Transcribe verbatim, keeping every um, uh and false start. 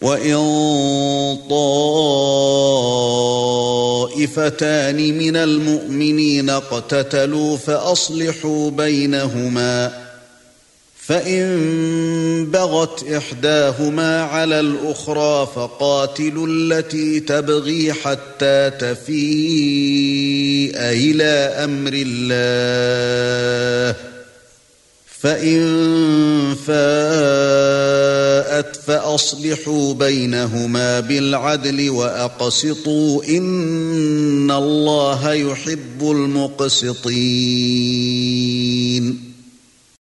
وَإِن طَائِفَتَانِ مِنَ الْمُؤْمِنِينَ اقْتَتَلُوا فَأَصْلِحُوا بَيْنَهُمَا فَإِن بَغَتْ إِحْدَاهُمَا عَلَى الْأُخْرَى فَقَاتِلُوا الَّتِي تَبْغِي حَتَّى تَفِيءَ إِلَى أَمْرِ اللَّهِ فَإِن فَاءَتْ فَأَصْلِحُوا بَيْنَهُمَا بِالْعَدْلِ وَأَقْسِطُوا إِنَّ اللَّهَ يُحِبُّ الْمُقْسِطِينَ